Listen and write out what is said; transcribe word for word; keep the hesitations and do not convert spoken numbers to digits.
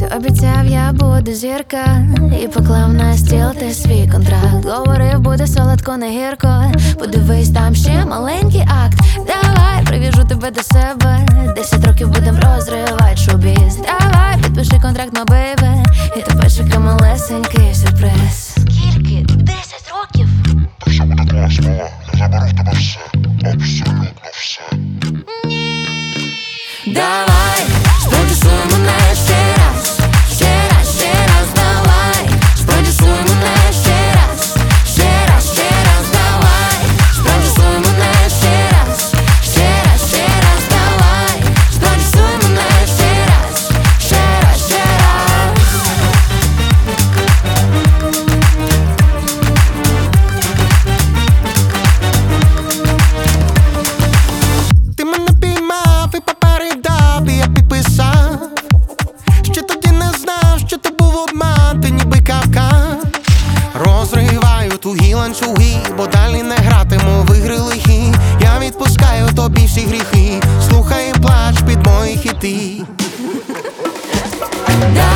обіцяв, я буду зірка, і поклав на стіл ти свій контракт. Говорив, буде солодко, не гірко. Подивись, там ще маленький акт. Давай, привіжу тебе до себе. Десять років будем розривати шоу-біз. Давай, підпиши контракт, ма бейбе, і тебе чекає малесенький сюрприз. Скільки? Десять років? Та все буде класно, я заберу в тебе все, абсолютно все. Давай, спродюсуй мене ще раз, ще раз, ще раз, давай, спродюсуй мене ще раз, ще раз, ще раз, давай, спродюсуй мене ще раз, ще раз, ще раз, давай, спродюсуй мене ще раз, ще раз, ще раз. Ти мене піймав і попередав, і я підписав. Ще тоді не знав, що то був обман, ти ніби кавказ. Розриваю тугі ланцюги, бо далі не гратиму в ігри лихі. Я відпускаю тобі всі гріхи, слухай і плач під мої хіти.